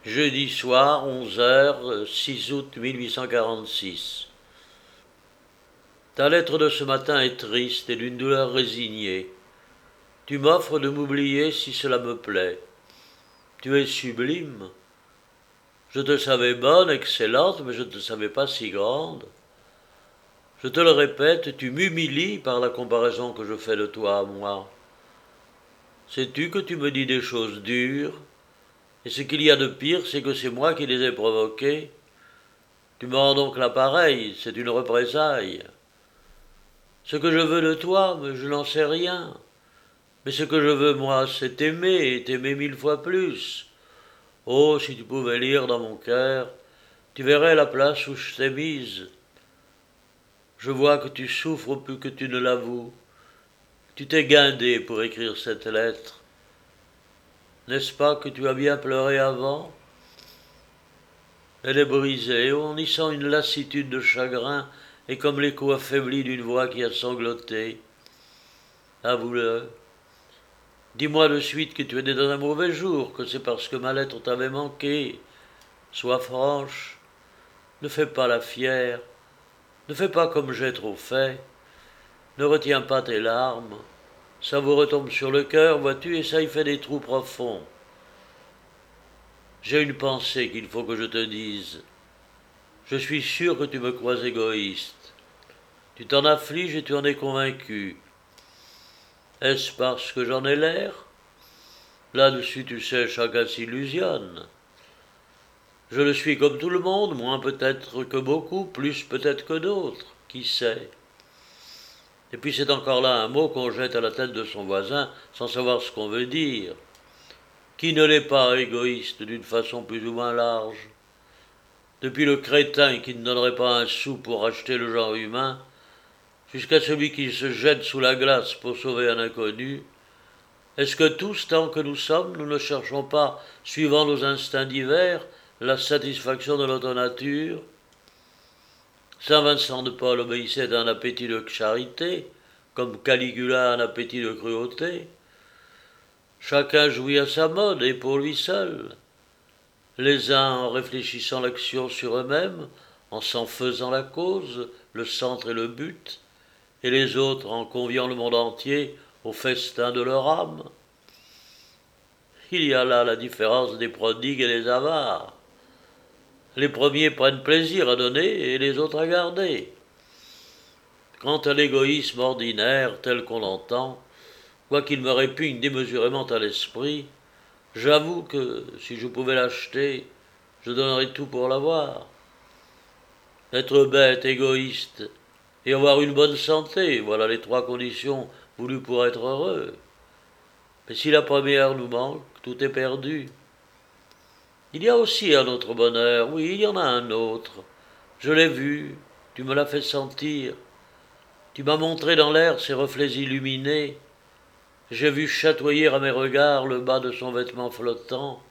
Jeudi soir, 11 h, 6 août 1846. Ta lettre de ce matin est triste et d'une douleur résignée. Tu m'offres de m'oublier si cela me plaît. Tu es sublime. Je te savais bonne, excellente, mais je ne te savais pas si grande. Je te le répète, tu m'humilies par la comparaison que je fais de toi à moi. Sais-tu que tu me dis des choses dures? Et ce qu'il y a de pire, c'est que c'est moi qui les ai provoquées. Tu me rends donc l'appareil, c'est une représaille. Ce que je veux de toi, je n'en sais rien. Mais ce que je veux, moi, c'est t'aimer, et t'aimer 1000 fois plus. Oh, si tu pouvais lire dans mon cœur, tu verrais la place où je t'ai mise. Je vois que tu souffres plus que tu ne l'avoues. Tu t'es guindé pour écrire cette lettre. N'est-ce pas que tu as bien pleuré avant? Elle est brisée, on y sent une lassitude de chagrin, et comme l'écho affaibli d'une voix qui a sangloté. Avoue-le. Dis-moi de suite que tu es dans un mauvais jour, que c'est parce que ma lettre t'avait manqué. Sois franche. Ne fais pas la fière. Ne fais pas comme j'ai trop fait. Ne retiens pas tes larmes. Ça vous retombe sur le cœur, vois-tu, et ça y fait des trous profonds. J'ai une pensée qu'il faut que je te dise. Je suis sûr que tu me crois égoïste. Tu t'en affliges et tu en es convaincu. Est-ce parce que j'en ai l'air? Là-dessus, tu sais, chacun s'illusionne. Je le suis comme tout le monde, moins peut-être que beaucoup, plus peut-être que d'autres, qui sait. Et puis c'est encore là un mot qu'on jette à la tête de son voisin sans savoir ce qu'on veut dire. Qui ne l'est pas égoïste d'une façon plus ou moins large? Depuis le crétin qui ne donnerait pas un sou pour acheter le genre humain, jusqu'à celui qui se jette sous la glace pour sauver un inconnu, est-ce que tous, tant que nous sommes, nous ne cherchons pas, suivant nos instincts divers, la satisfaction de notre nature? Saint Vincent de Paul obéissait à un appétit de charité, comme Caligula à un appétit de cruauté. Chacun jouit à sa mode et pour lui seul. Les uns en réfléchissant l'action sur eux-mêmes, en s'en faisant la cause, le centre et le but, et les autres en conviant le monde entier au festin de leur âme. Il y a là la différence des prodigues et des avares. Les premiers prennent plaisir à donner et les autres à garder. Quant à l'égoïsme ordinaire tel qu'on l'entend, quoiqu'il me répugne démesurément à l'esprit, j'avoue que si je pouvais l'acheter, je donnerais tout pour l'avoir. Être bête, égoïste, et avoir une bonne santé, voilà les 3 conditions voulues pour être heureux. Mais si la première nous manque, tout est perdu. Il y a aussi un autre bonheur, oui, il y en a un autre. Je l'ai vu, tu me l'as fait sentir. Tu m'as montré dans l'air ses reflets illuminés. J'ai vu chatoyer à mes regards le bas de son vêtement flottant.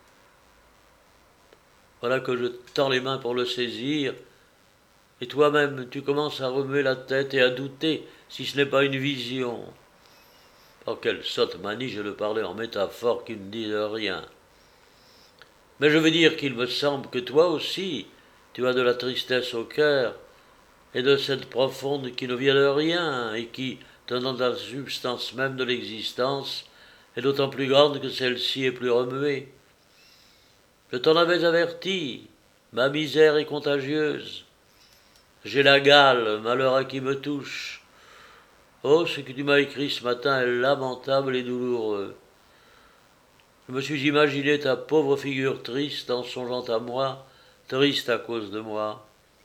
Voilà que je tends les mains pour le saisir, et toi-même tu commences à remuer la tête et à douter si ce n'est pas une vision. Oh, quelle sotte manie j'ai de parler en métaphores qui ne disent rien. Mais je veux dire qu'il me semble que toi aussi, tu as de la tristesse au cœur, et de cette profonde qui ne vient de rien, et qui, tenant la substance même de l'existence, est d'autant plus grande que celle-ci est plus remuée. Je t'en avais averti, ma misère est contagieuse. J'ai la gale, malheur à qui me touche. Oh, ce que tu m'as écrit ce matin est lamentable et douloureux. Je me suis imaginé ta pauvre figure triste en songeant à moi, triste à cause de moi.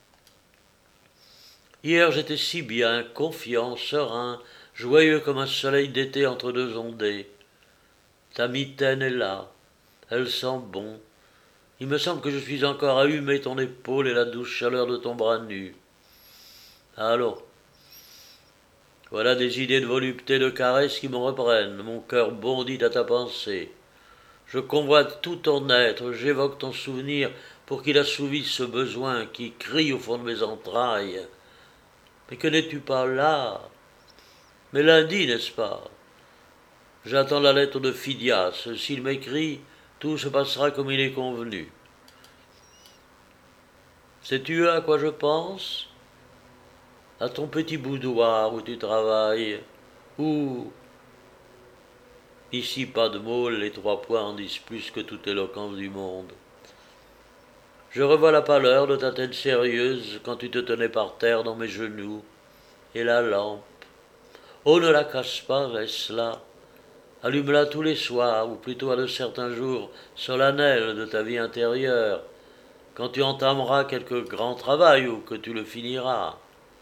Hier j'étais si bien, confiant, serein, joyeux comme un soleil d'été entre 2 ondées. Ta mitaine est là, elle sent bon. Il me semble que je suis encore à humer ton épaule et la douce chaleur de ton bras nu. Allons, voilà des idées de volupté, de caresses qui me reprennent, mon cœur bondit à ta pensée. Je convoite tout ton être, j'évoque ton souvenir pour qu'il assouvisse ce besoin qui crie au fond de mes entrailles. Mais que n'es-tu pas là? Mais lundi, n'est-ce pas? J'attends la lettre de Phidias. S'il m'écrit, tout se passera comme il est convenu. Sais-tu à quoi je pense? À ton petit boudoir où tu travailles, où, ici pas de mots, les 3 points en disent plus que toute éloquence du monde. Je revois la pâleur de ta tête sérieuse quand tu te tenais par terre dans mes genoux, et la lampe. Oh, ne la casse pas, reste là. Allume-la tous les soirs, ou plutôt à de certains jours solennels de ta vie intérieure, quand tu entameras quelque grand travail ou que tu le finiras.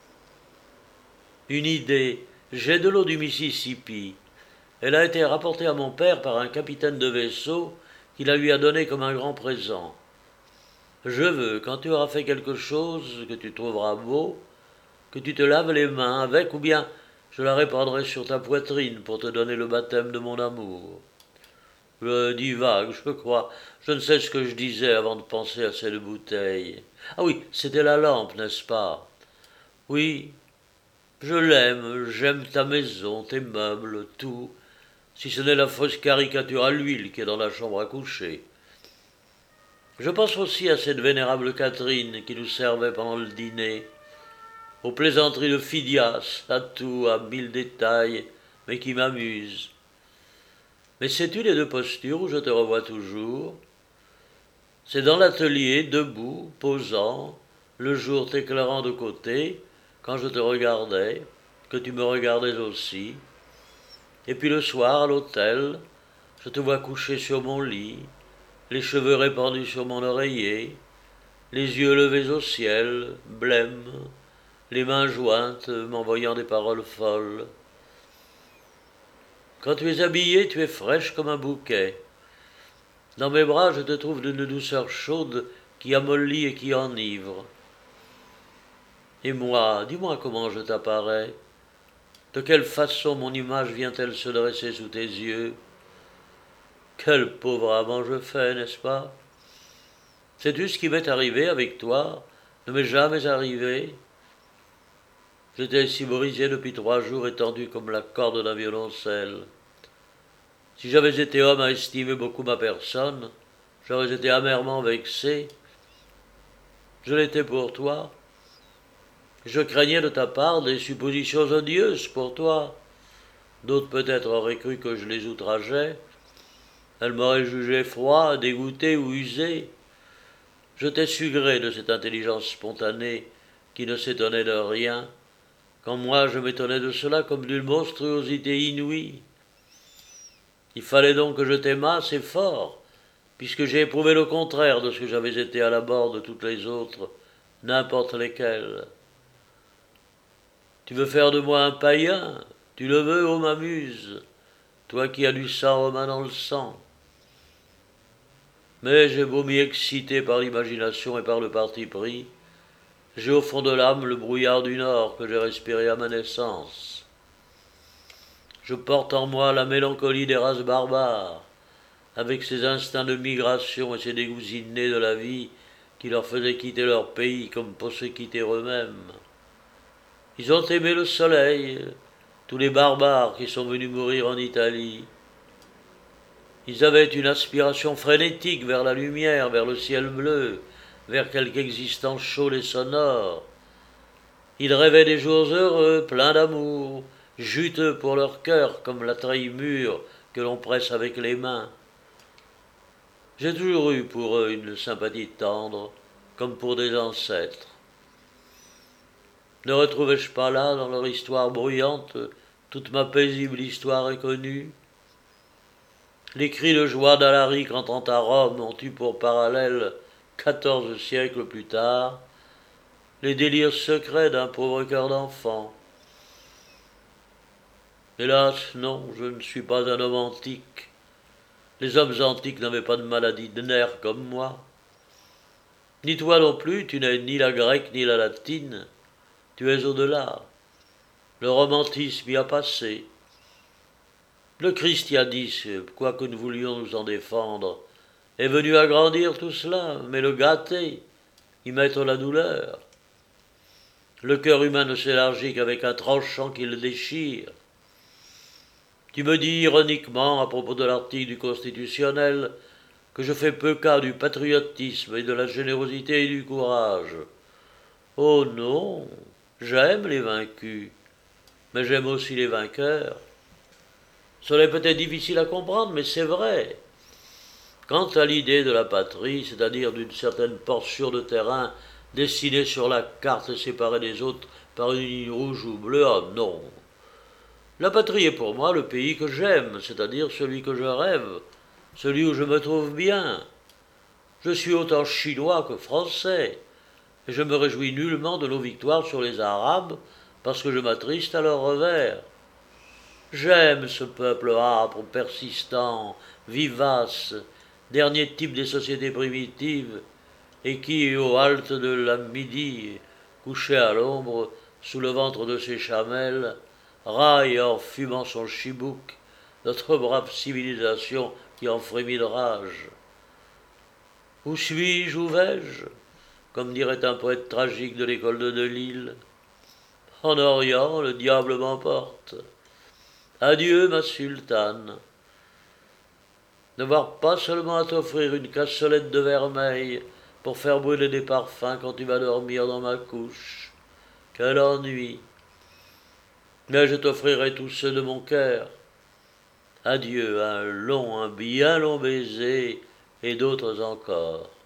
Une idée, j'ai de l'eau du Mississippi. Elle a été rapportée à mon père par un capitaine de vaisseau qui la lui a donnée comme un grand présent. Je veux, quand tu auras fait quelque chose que tu trouveras beau, que tu te laves les mains avec, ou bien je la répandrai sur ta poitrine pour te donner le baptême de mon amour. Je divague, je crois. Je ne sais ce que je disais avant de penser à cette bouteille. Ah oui, c'était la lampe, n'est-ce pas? Oui, je l'aime, j'aime ta maison, tes meubles, tout, si ce n'est la fausse caricature à l'huile qui est dans la chambre à coucher. Je pense aussi à cette vénérable Catherine qui nous servait pendant le dîner, aux plaisanteries de Phidias, à tout, à 1000 détails, mais qui m'amusent. Mais sais-tu les 2 postures où je te revois toujours? C'est dans l'atelier, debout, posant, le jour t'éclairant de côté, quand je te regardais, que tu me regardais aussi. Et puis le soir, à l'hôtel, je te vois couché sur mon lit, les cheveux répandus sur mon oreiller, les yeux levés au ciel, blême, les mains jointes, m'envoyant des paroles folles. Quand tu es habillée, tu es fraîche comme un bouquet. Dans mes bras, je te trouve d'une douceur chaude qui amollit et qui enivre. Et moi, dis-moi comment je t'apparais. De quelle façon mon image vient-elle se dresser sous tes yeux? Quel pauvre amant je fais, n'est-ce pas? Sais-tu ce qui m'est arrivé avec toi? Ne m'est jamais arrivé. J'étais si brisé depuis 3 jours, étendu comme la corde d'un violoncelle. Si j'avais été homme à estimer beaucoup ma personne, j'aurais été amèrement vexé. Je l'étais pour toi. Je craignais de ta part des suppositions odieuses pour toi. D'autres peut-être auraient cru que je les outrageais. Elles m'auraient jugé froid, dégoûté ou usé. Je t'ai su gré de cette intelligence spontanée qui ne s'étonnait de rien, quand moi je m'étonnais de cela comme d'une monstruosité inouïe. Il fallait donc que je t'aimasse et fort, puisque j'ai éprouvé le contraire de ce que j'avais été à l'abord de toutes les autres, n'importe lesquelles. Tu veux faire de moi un païen? Tu le veux, ô ma muse, toi qui as du sang romain dans le sang. Mais j'ai beau m'y exciter par l'imagination et par le parti pris, j'ai au fond de l'âme le brouillard du Nord que j'ai respiré à ma naissance. Je porte en moi la mélancolie des races barbares, avec ses instincts de migration et ses dégoûts innés de la vie qui leur faisaient quitter leur pays comme pour se quitter eux-mêmes. Ils ont aimé le soleil, tous les barbares qui sont venus mourir en Italie. Ils avaient une aspiration frénétique vers la lumière, vers le ciel bleu, vers quelque existence chaude et sonore. Ils rêvaient des jours heureux, pleins d'amour, juteux pour leur cœur comme la treille mûre que l'on presse avec les mains. J'ai toujours eu pour eux une sympathie tendre, comme pour des ancêtres. Ne retrouvais-je pas là, dans leur histoire bruyante, toute ma paisible histoire inconnue? Les cris de joie d'Alaric entrant à Rome ont eu pour parallèle, 14 siècles plus tard, les délires secrets d'un pauvre cœur d'enfant. Hélas, non, je ne suis pas un homme antique. Les hommes antiques n'avaient pas de maladie de nerfs comme moi. Ni toi non plus, tu n'es ni la grecque ni la latine. Tu es au-delà. Le romantisme y a passé. Le christianisme, quoique nous voulions nous en défendre, est venu agrandir tout cela, mais le gâter, y mettre la douleur. Le cœur humain ne s'élargit qu'avec un tranchant qui le déchire. Tu me dis ironiquement, à propos de l'article du Constitutionnel, que je fais peu cas du patriotisme et de la générosité et du courage. Oh non, j'aime les vaincus, mais j'aime aussi les vainqueurs. Cela est peut-être difficile à comprendre, mais c'est vrai. Quant à l'idée de la patrie, c'est-à-dire d'une certaine portion de terrain dessinée sur la carte et séparée des autres par une ligne rouge ou bleue, ah non. La patrie est pour moi le pays que j'aime, c'est-à-dire celui que je rêve, celui où je me trouve bien. Je suis autant chinois que français, et je me réjouis nullement de nos victoires sur les Arabes, parce que je m'attriste à leur revers. J'aime ce peuple âpre, persistant, vivace, dernier type des sociétés primitives, et qui, aux haltes de la midi, couché à l'ombre, sous le ventre de ses chamelles, raille en fumant son chibouk, notre brave civilisation qui en frémit de rage. Où suis-je, où vais-je, comme dirait un poète tragique de l'école de Delille. En Orient, le diable m'emporte. Adieu, ma sultane. N'avoir pas seulement à t'offrir une cassolette de vermeil pour faire brûler des parfums quand tu vas dormir dans ma couche. Quel ennui. Mais je t'offrirai tous ceux de mon cœur. Adieu, un bien long baiser, et d'autres encore.